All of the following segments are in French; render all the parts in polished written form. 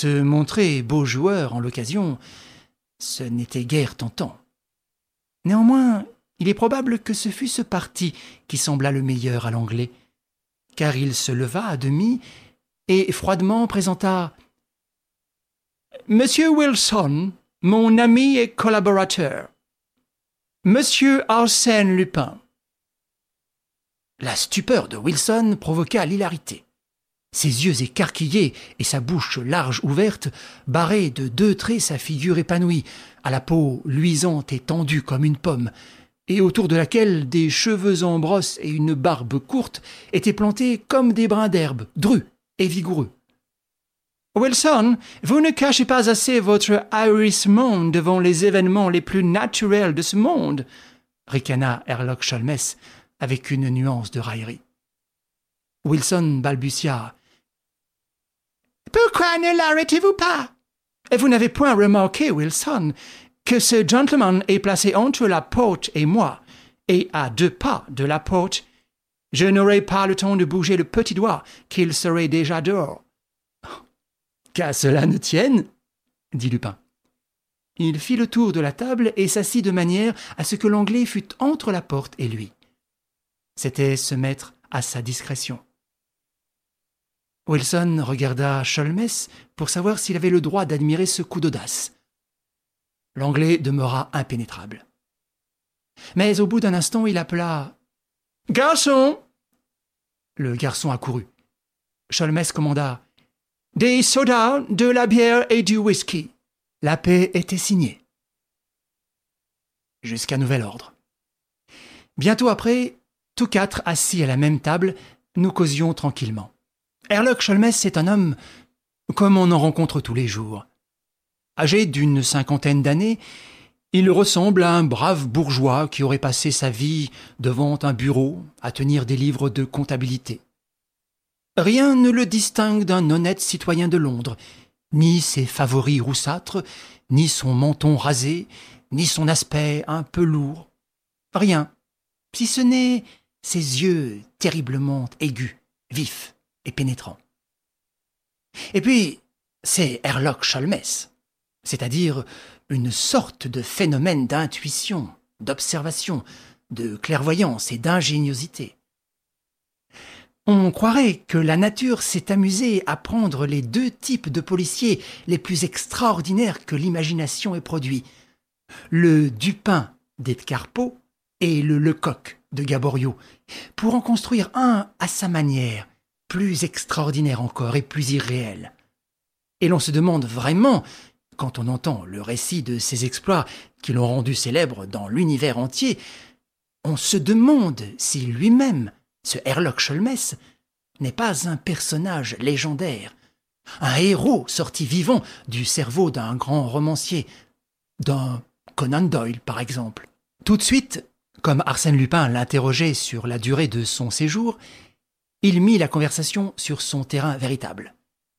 Se montrer beau joueur en l'occasion, ce n'était guère tentant. Néanmoins, il est probable que ce fût ce parti qui sembla le meilleur à l'anglais, car il se leva à demi et froidement présenta « Monsieur Wilson, mon ami et collaborateur. Monsieur Arsène Lupin. » La stupeur de Wilson provoqua l'hilarité. Ses yeux écarquillés et sa bouche large ouverte barraient de 2 traits sa figure épanouie, à la peau luisante et tendue comme une pomme, et autour de laquelle des cheveux en brosse et une barbe courte étaient plantés comme des brins d'herbe, drus et vigoureux. « Wilson, vous ne cachez pas assez votre ahurissement devant les événements les plus naturels de ce monde, » ricana Herlock Sholmès avec une nuance de raillerie. Wilson balbutia. « Pourquoi ne l'arrêtez-vous pas? Vous n'avez point remarqué, Wilson, que ce gentleman est placé entre la porte et moi, et à 2 pas de la porte. Je n'aurai pas le temps de bouger le petit doigt qu'il serait déjà dehors. »« Qu'à cela ne tienne, » dit Lupin. Il fit le tour de la table et s'assit de manière à ce que l'anglais fût entre la porte et lui. C'était se mettre à sa discrétion. Wilson regarda Sholmès pour savoir s'il avait le droit d'admirer ce coup d'audace. L'anglais demeura impénétrable. Mais au bout d'un instant, il appela « Garçon !» Le garçon accourut. Sholmès commanda « Des sodas, de la bière et du whisky. » La paix était signée. Jusqu'à nouvel ordre. Bientôt après, tous 4 assis à la même table, nous causions tranquillement. Herlock Sholmès est un homme comme on en rencontre tous les jours. Âgé d'une 50aine d'années, il ressemble à un brave bourgeois qui aurait passé sa vie devant un bureau à tenir des livres de comptabilité. Rien ne le distingue d'un honnête citoyen de Londres, ni ses favoris roussâtres, ni son menton rasé, ni son aspect un peu lourd. Rien, si ce n'est ses yeux terriblement aigus, vifs et pénétrants. Et puis, c'est Herlock Sholmès, c'est-à-dire une sorte de phénomène d'intuition, d'observation, de clairvoyance et d'ingéniosité. On croirait que la nature s'est amusée à prendre les 2 types de policiers les plus extraordinaires que l'imagination ait produits, le Dupin d'Edgar Poe et le Lecoq de Gaboriau, pour en construire un à sa manière, plus extraordinaire encore et plus irréel. Et l'on se demande vraiment, quand on entend le récit de ces exploits qui l'ont rendu célèbre dans l'univers entier, on se demande si lui-même, ce Herlock Sholmès, n'est pas un personnage légendaire, un héros sorti vivant du cerveau d'un grand romancier, d'un Conan Doyle par exemple. Tout de suite, comme Arsène Lupin l'interrogeait sur la durée de son séjour, il mit la conversation sur son terrain véritable.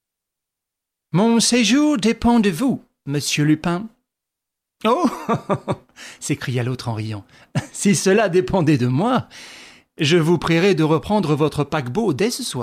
« Mon séjour dépend de vous, monsieur Lupin. »« Oh !» s'écria l'autre en riant. « Si cela dépendait de moi, je vous prierai de reprendre votre paquebot dès ce soir. »«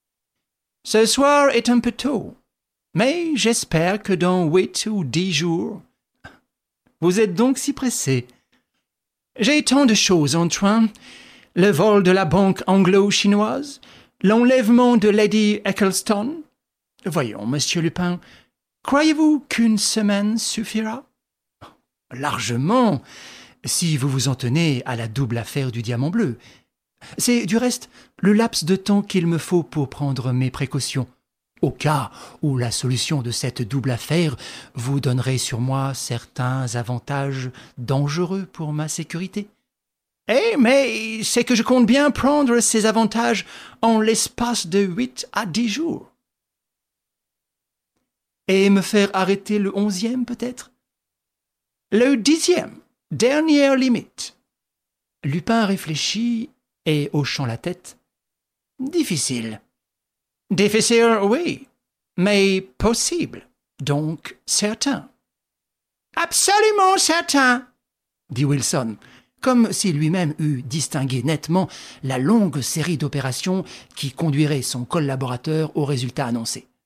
Ce soir est un peu tôt, mais j'espère que dans 8 ou 10 jours... »« Vous êtes donc si pressé. J'ai tant de choses en train. Le vol de la banque anglo-chinoise, l'enlèvement de Lady Eccleston. Voyons, monsieur Lupin, croyez-vous qu'une semaine suffira ? Largement, si vous vous en tenez à la double affaire du diamant bleu. C'est, du reste, le laps de temps qu'il me faut pour prendre mes précautions, au cas où la solution de cette double affaire vous donnerait sur moi certains avantages dangereux pour ma sécurité. Eh, mais c'est que je compte bien prendre ces avantages en l'espace de 8 à 10 jours. Et me faire arrêter le 11e, peut-être ? Le 10e, dernière limite. Lupin réfléchit et, hochant la tête, difficile. Difficile, oui, mais possible, donc certain. Absolument certain, dit Wilson, comme si lui-même eût distingué nettement la longue série d'opérations qui conduirait son collaborateur au résultat annoncé.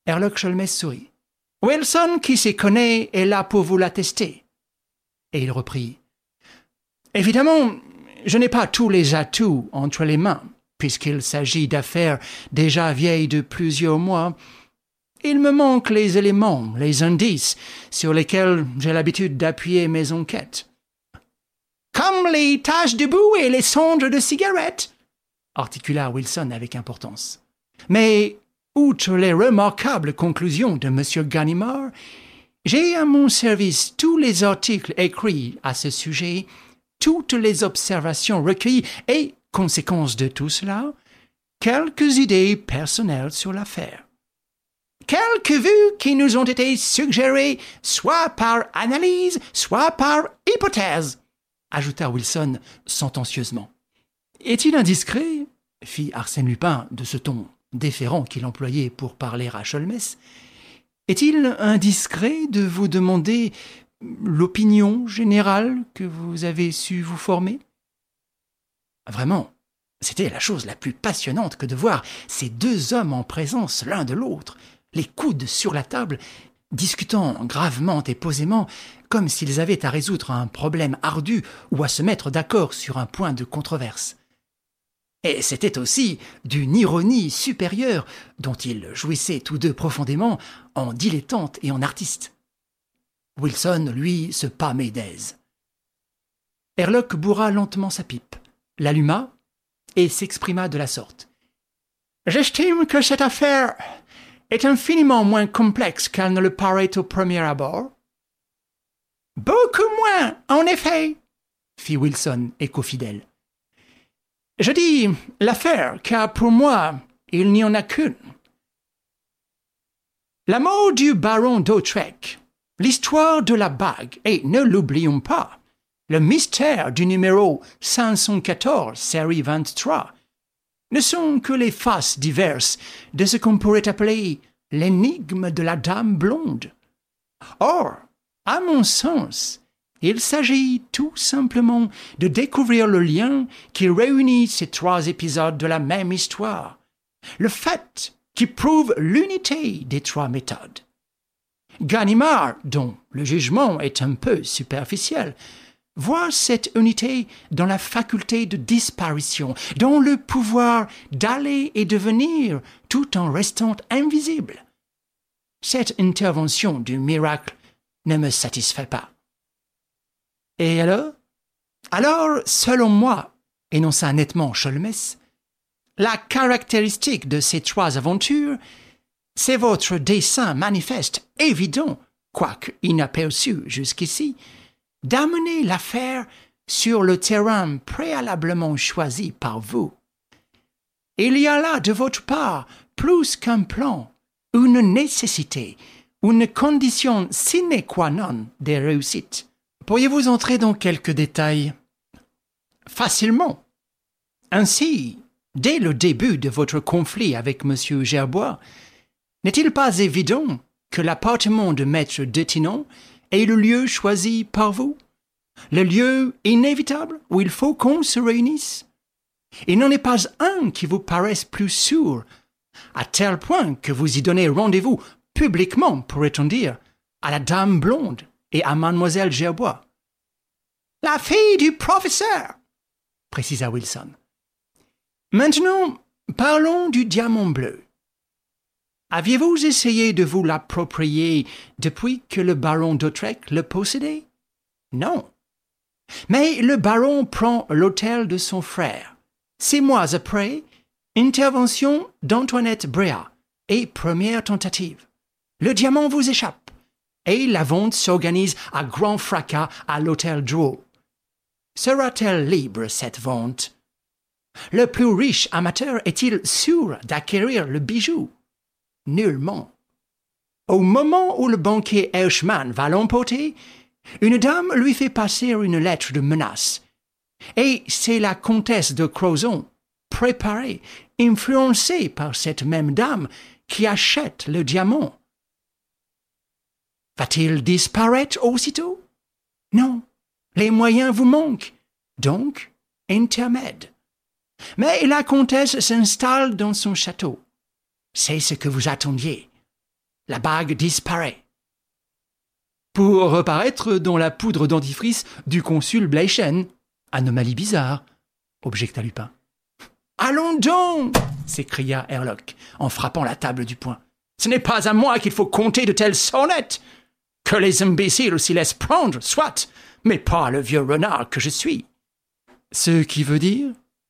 Herlock Sholmès sourit. « Wilson, qui s'y connaît, est là pour vous l'attester. » Et il reprit. « Évidemment, je n'ai pas tous les atouts entre les mains, puisqu'il s'agit d'affaires déjà vieilles de plusieurs mois. Il me manque les éléments, les indices sur lesquels j'ai l'habitude d'appuyer mes enquêtes. »« Comme les taches de boue et les cendres de cigarettes !» articula Wilson avec importance. « Mais, outre les remarquables conclusions de M. Ganimard, j'ai à mon service tous les articles écrits à ce sujet, toutes les observations recueillies et, conséquence de tout cela, quelques idées personnelles sur l'affaire. Quelques vues qui nous ont été suggérées soit par analyse, soit par hypothèse, ajouta Wilson sentencieusement. « Est-il indiscret, fit Arsène Lupin de ce ton déférent qu'il employait pour parler à Sholmès, est-il indiscret de vous demander l'opinion générale que vous avez su vous former ?» Vraiment, c'était la chose la plus passionnante que de voir ces deux hommes en présence l'un de l'autre, les coudes sur la table, discutant gravement et posément, comme s'ils avaient à résoudre un problème ardu ou à se mettre d'accord sur un point de controverse. Et c'était aussi d'une ironie supérieure dont ils jouissaient tous deux profondément en dilettantes et en artistes. Wilson, lui, se pâmait d'aise. Herlock bourra lentement sa pipe, l'alluma et s'exprima de la sorte. « J'estime que cette affaire est infiniment moins complexe qu'elle ne le paraît au premier abord. »« Beaucoup moins, en effet, » fit Wilson, écho fidèle. « Je dis l'affaire, car pour moi, il n'y en a qu'une. La mort du baron d'Autrec, l'histoire de la bague, et ne l'oublions pas, le mystère du numéro 514, série 23, ne sont que les faces diverses de ce qu'on pourrait appeler l'énigme de la dame blonde. Or, à mon sens, il s'agit tout simplement de découvrir le lien qui réunit ces trois épisodes de la même histoire, le fait qui prouve l'unité des trois méthodes. Ganimard, dont le jugement est un peu superficiel, voit cette unité dans la faculté de disparition, dans le pouvoir d'aller et de venir tout en restant invisible. Cette intervention du miracle ne me satisfait pas. Et alors, selon moi, énonça nettement Sholmès, la caractéristique de ces trois aventures, c'est votre dessein manifeste, évident, quoique inaperçu jusqu'ici, d'amener l'affaire sur le terrain préalablement choisi par vous. Il y a là de votre part plus qu'un plan, une nécessité, une condition sine qua non des réussites. Pourriez-vous entrer dans quelques détails ? Facilement. Ainsi, dès le début de votre conflit avec M. Gerbois, n'est-il pas évident que l'appartement de Maître Detinon est le lieu choisi par vous, le lieu inévitable où il faut qu'on se réunisse? Il n'en est pas un qui vous paraisse plus sûr, à tel point que vous y donnez rendez-vous publiquement, pourrait-on dire, à la dame blonde et à mademoiselle Gerbois. « La fille du professeur !» précisa Wilson. « Maintenant, parlons du diamant bleu. Aviez-vous essayé de vous l'approprier depuis que le baron d'Autrec le possédait? Non. Mais le baron prend l'hôtel de son frère. 6 mois après, intervention d'Antoinette Bréhat et première tentative. Le diamant vous échappe et la vente s'organise à grand fracas à l'hôtel Drouot. Sera-t-elle libre, cette vente? Le plus riche amateur est-il sûr d'acquérir le bijou? Nullement. Au moment où le banquier Herschmann va l'emporter, une dame lui fait passer une lettre de menace. Et c'est la comtesse de Crozon, préparée, influencée par cette même dame, qui achète le diamant. Va-t-il disparaître aussitôt? Non, les moyens vous manquent, donc intermède. Mais la comtesse s'installe dans son château. C'est ce que vous attendiez. La bague disparaît. Pour reparaître dans la poudre dentifrice du consul Bleichen. Anomalie bizarre, objecta Lupin. Allons donc, s'écria Herlock, en frappant la table du poing. Ce n'est pas à moi qu'il faut compter de telles sonnettes. Que les imbéciles s'y laissent prendre, soit, mais pas le vieux renard que je suis. Ce qui veut dire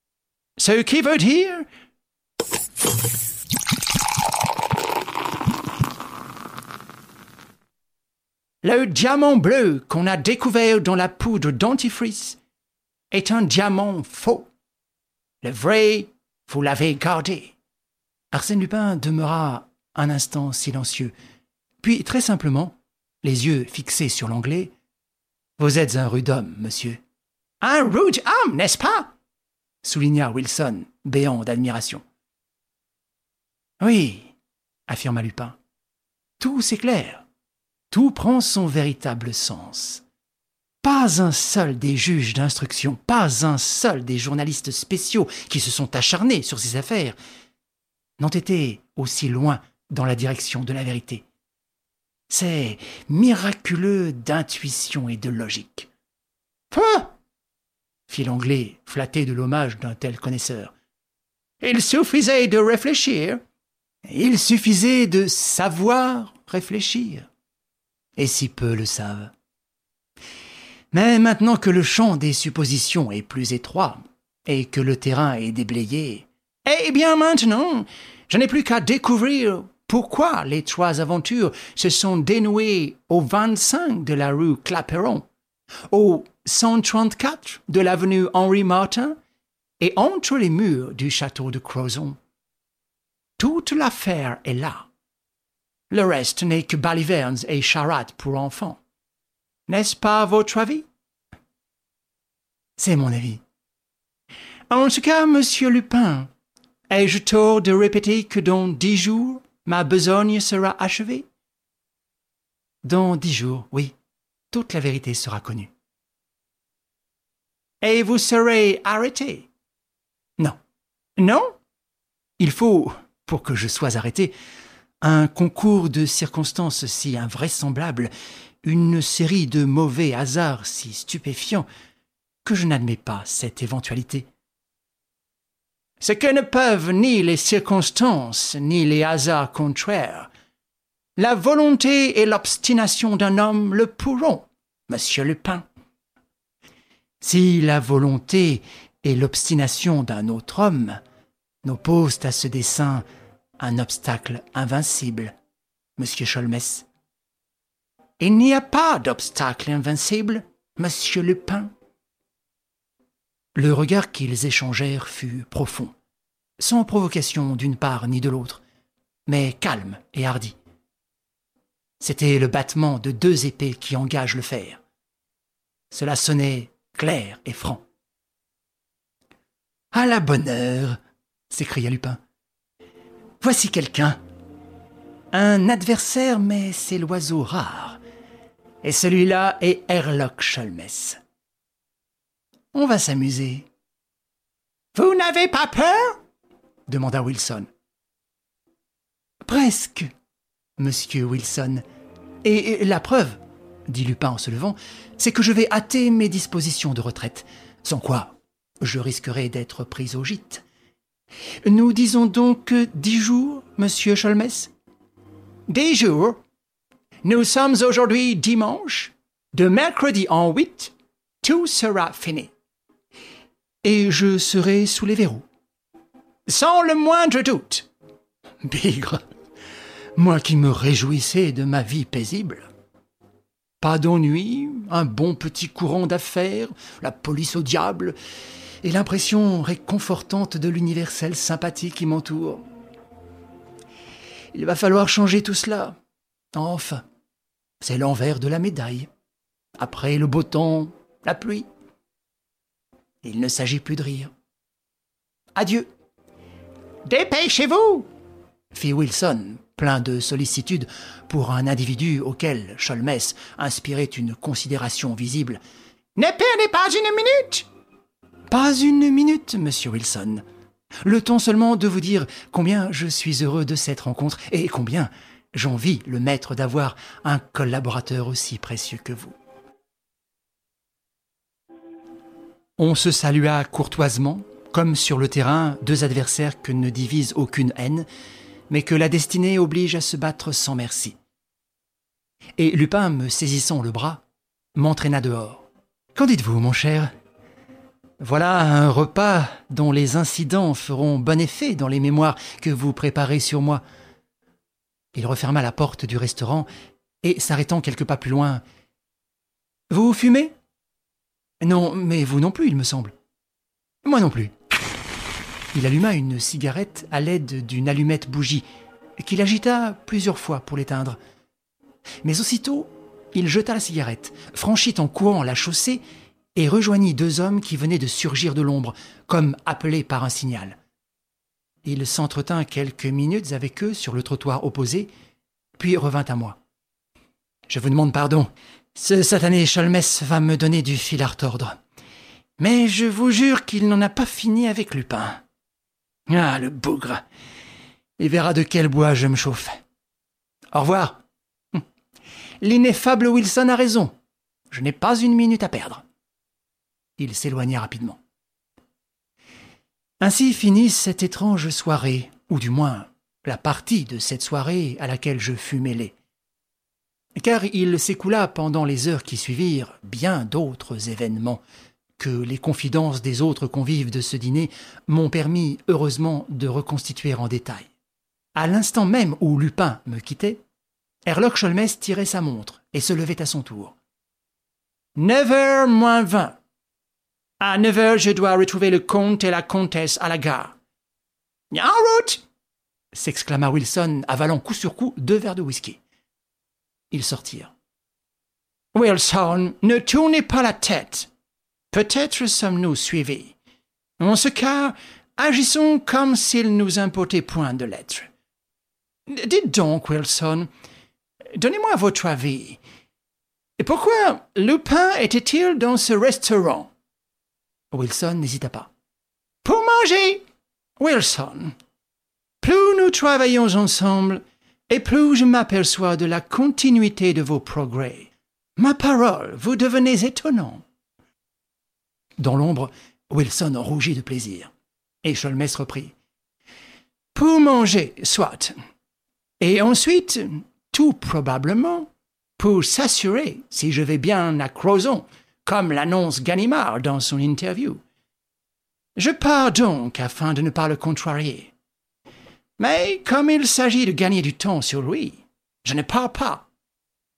le diamant bleu qu'on a découvert dans la poudre dentifrice est un diamant faux. Le vrai, vous l'avez gardé. Arsène Lupin demeura un instant silencieux, puis très simplement, les yeux fixés sur l'Anglais, « Vous êtes un rude homme, monsieur. »« Un rude homme, n'est-ce pas ?» souligna Wilson, béant d'admiration. « Oui, » affirma Lupin. « Tout s'éclaire. Tout prend son véritable sens. Pas un seul des juges d'instruction, pas un seul des journalistes spéciaux qui se sont acharnés sur ces affaires n'ont été aussi loin dans la direction de la vérité. C'est miraculeux d'intuition et de logique. « Peu !» fit l'Anglais, flatté de l'hommage d'un tel connaisseur. « Il suffisait de réfléchir. Il suffisait de savoir réfléchir. Et si peu le savent. Mais maintenant que le champ des suppositions est plus étroit et que le terrain est déblayé, eh bien maintenant, je n'ai plus qu'à découvrir pourquoi les 3 aventures se sont dénouées au 25 de la rue Clapeyron, au 134 de l'avenue Henri-Martin et entre les murs du château de Crozon. Toute l'affaire est là. Le reste n'est que balivernes et charades pour enfants. N'est-ce pas votre avis? C'est mon avis. En tout cas, monsieur Lupin, ai-je tort de répéter que dans 10 jours, ma besogne sera achevée? Dans 10 jours, oui, toute la vérité sera connue. Et vous serez arrêté? Non. Non? Il faut, pour que je sois arrêté, un concours de circonstances si invraisemblables, une série de mauvais hasards si stupéfiants, que je n'admets pas cette éventualité. Ce que ne peuvent ni les circonstances, ni les hasards contraires, la volonté et l'obstination d'un homme le pourront, monsieur Lupin. Si la volonté et l'obstination d'un autre homme n'opposent à ce dessein un obstacle invincible, monsieur Sholmès. Il n'y a pas d'obstacle invincible, monsieur Lupin. Le regard qu'ils échangèrent fut profond, sans provocation d'une part ni de l'autre, mais calme et hardi. C'était le battement de 2 épées qui engagent le fer. Cela sonnait clair et franc. « À la bonne heure !» s'écria Lupin. « Voici quelqu'un. Un adversaire, mais c'est l'oiseau rare. Et celui-là est Herlock Sholmès. On va s'amuser. »« Vous n'avez pas peur ?» demanda Wilson. « Presque, monsieur Wilson. Et la preuve, dit Lupin en se levant, c'est que je vais hâter mes dispositions de retraite, sans quoi je risquerais d'être pris au gîte. Nous disons donc 10 jours, monsieur Sholmès ? 10 jours. Nous sommes aujourd'hui dimanche. De mercredi en 8, tout sera fini. Et je serai sous les verrous. Sans le moindre doute. Bigre, moi qui me réjouissais de ma vie paisible. Pas d'ennui, un bon petit courant d'affaires, la police au diable, et l'impression réconfortante de l'universelle sympathie qui m'entoure. Il va falloir changer tout cela. Enfin, c'est l'envers de la médaille. Après le beau temps, la pluie. Il ne s'agit plus de rire. Adieu. Dépêchez-vous, fit Wilson, plein de sollicitude pour un individu auquel Sholmès inspirait une considération visible. Ne perdez pas une minute. Pas une minute, monsieur Wilson. Le temps seulement de vous dire combien je suis heureux de cette rencontre et combien J'envie le maître d'avoir un collaborateur aussi précieux que vous. » On se salua courtoisement, comme sur le terrain, deux adversaires que ne divise aucune haine, mais que la destinée oblige à se battre sans merci. Et Lupin, me saisissant le bras, m'entraîna dehors. « Qu'en dites-vous, mon cher ? Voilà un repas dont les incidents feront bon effet dans les mémoires que vous préparez sur moi. » Il referma la porte du restaurant et, s'arrêtant quelques pas plus loin, « Vous fumez ? » ?»« Non, mais vous non plus, il me semble. »« Moi non plus. » Il alluma une cigarette à l'aide d'une allumette bougie, qu'il agita plusieurs fois pour l'éteindre. Mais aussitôt, il jeta la cigarette, franchit en courant la chaussée et rejoignit deux hommes qui venaient de surgir de l'ombre, comme appelés par un signal. Il s'entretint quelques minutes avec eux sur le trottoir opposé, puis revint à moi. « Je vous demande pardon. Ce satané Sholmès va me donner du fil à retordre. Mais je vous jure qu'il n'en a pas fini avec Lupin. Ah, le bougre! Il verra de quel bois je me chauffe. Au revoir. L'ineffable Wilson a raison. Je n'ai pas une minute à perdre. » Il s'éloigna rapidement. Ainsi finit cette étrange soirée, ou du moins la partie de cette soirée à laquelle je fus mêlé. Car il s'écoula pendant les heures qui suivirent bien d'autres événements que les confidences des autres convives de ce dîner m'ont permis heureusement de reconstituer en détail. À l'instant même où Lupin me quittait, Herlock Sholmès tirait sa montre et se levait à son tour. « 9h moins 20. À 9h, je dois retrouver le comte et la comtesse à la gare. »« En route !» s'exclama Wilson, avalant coup sur coup 2 verres de whisky. Ils sortirent. « Wilson, ne tournez pas la tête. Peut-être sommes-nous suivis. En ce cas, agissons comme s'il nous importait point de l'être. Dites donc, Wilson, donnez-moi votre avis. Pourquoi Lupin était-il dans ce restaurant ?» Wilson n'hésita pas. « Pour manger, Wilson. Plus nous travaillons ensemble, et plus je m'aperçois de la continuité de vos progrès. Ma parole, vous devenez étonnant. » Dans l'ombre, Wilson rougit de plaisir, et Sholmès reprit. « Pour manger, soit. Et ensuite, tout probablement, pour s'assurer si je vais bien à Crozon, comme l'annonce Ganimard dans son interview. Je pars donc afin de ne pas le contrarier. Mais comme il s'agit de gagner du temps sur lui, je ne pars pas. »« Ah ?»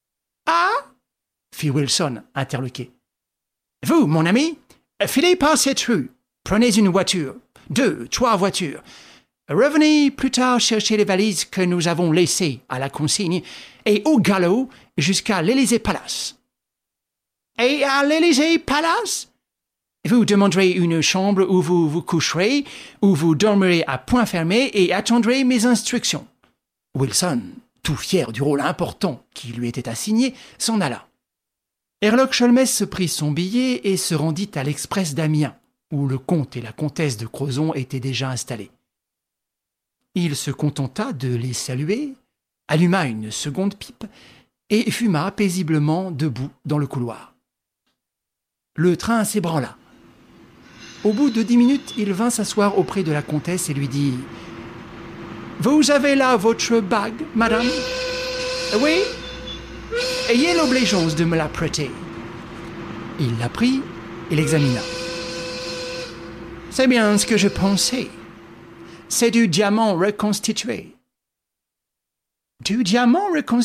fit Wilson, interloqué. « Vous, mon ami, filez par cette rue, prenez une voiture, 2, 3 voitures. Revenez plus tard chercher les valises que nous avons laissées à la consigne et au galop jusqu'à l'Élysée Palace. » « Et à l'Élysée Palace ? Vous demanderez une chambre où vous vous coucherez, où vous dormirez à point fermé et attendrez mes instructions. » Wilson, tout fier du rôle important qui lui était assigné, s'en alla. Herlock Sholmès prit son billet et se rendit à l'Express d'Amiens, où le comte et la comtesse de Crozon étaient déjà installés. Il se contenta de les saluer, alluma une seconde pipe et fuma paisiblement debout dans le couloir. Le train s'ébranla. Au bout de 10 minutes, il vint s'asseoir auprès de la comtesse et lui dit « Vous avez là votre bague, madame ? Oui ? Ayez l'obligeance de me la prêter. » Il la prit et l'examina. « C'est bien ce que je pensais. C'est du diamant reconstitué. »« Du diamant reconstitué ? »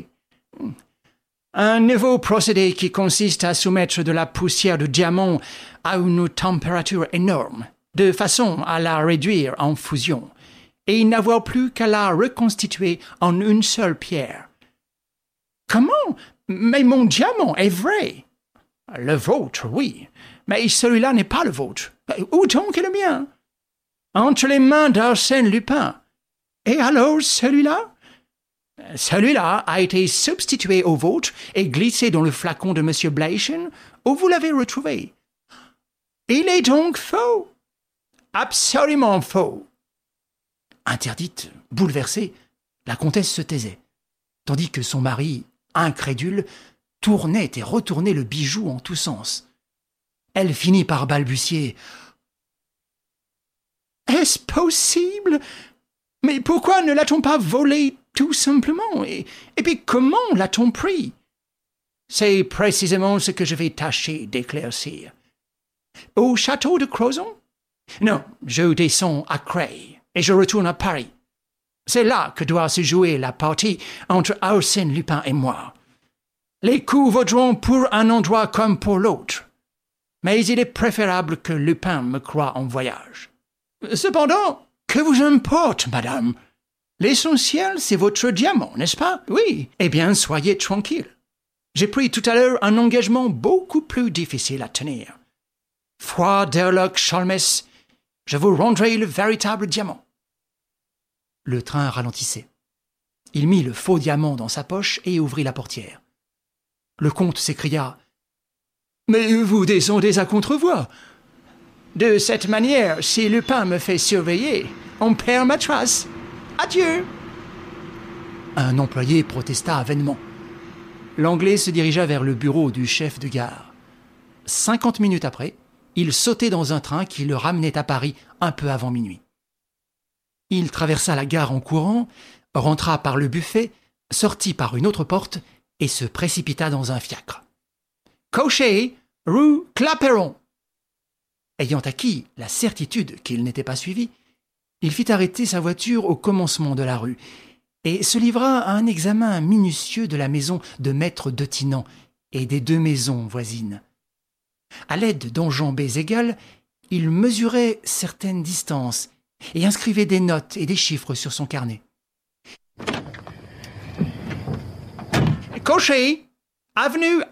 Un nouveau procédé qui consiste à soumettre de la poussière de diamant à une température énorme, de façon à la réduire en fusion, et n'avoir plus qu'à la reconstituer en une seule pierre. « Comment ? Mais mon diamant est vrai. »« Le vôtre, oui, mais celui-là n'est pas le vôtre. Où donc est le mien ? » ?»« Entre les mains d'Arsène Lupin. Et alors celui-là ? » « Celui-là a été substitué au vôtre et glissé dans le flacon de M. Bleichen, où vous l'avez retrouvé. »« Il est donc faux. »« Absolument faux. » Interdite, bouleversée, la comtesse se taisait. tandis que son mari, incrédule, tournait et retournait le bijou en tous sens. Elle finit par balbutier. « Est-ce possible? Mais pourquoi ne l'a-t-on pas volé tout simplement? Et puis comment l'a-t-on pris? » C'est précisément ce que je vais tâcher d'éclaircir. Au château de Crozon? Non, je descends à Creil et je retourne à Paris. C'est là que doit se jouer la partie entre Arsène Lupin et moi. Les coups vaudront pour un endroit comme pour l'autre. Mais il est préférable que Lupin me croie en voyage. Cependant, que vous importe, madame? L'essentiel, c'est votre diamant, n'est-ce pas? Oui. Eh bien, soyez tranquille. J'ai pris tout à l'heure un engagement beaucoup plus difficile à tenir. Foi d'Herlock Sholmès, je vous rendrai le véritable diamant. Le train ralentissait. Il mit le faux diamant dans sa poche et ouvrit la portière. Le comte s'écria « Mais vous descendez à contrevoie. De cette manière, si Lupin me fait surveiller, on perd ma trace. Adieu !» Un employé protesta vainement. L'Anglais se dirigea vers le bureau du chef de gare. 50 minutes après, il sautait dans un train qui le ramenait à Paris un peu avant minuit. Il traversa la gare en courant, rentra par le buffet, sortit par une autre porte et se précipita dans un fiacre. « Cocher, rue Clapeyron !» Ayant acquis la certitude qu'il n'était pas suivi, il fit arrêter sa voiture au commencement de la rue et se livra à un examen minutieux de la maison de maître Detinant et des deux maisons voisines. À l'aide d'enjambées égales, il mesurait certaines distances et inscrivait des notes et des chiffres sur son carnet. « Cocher, avenue Henri Martin !»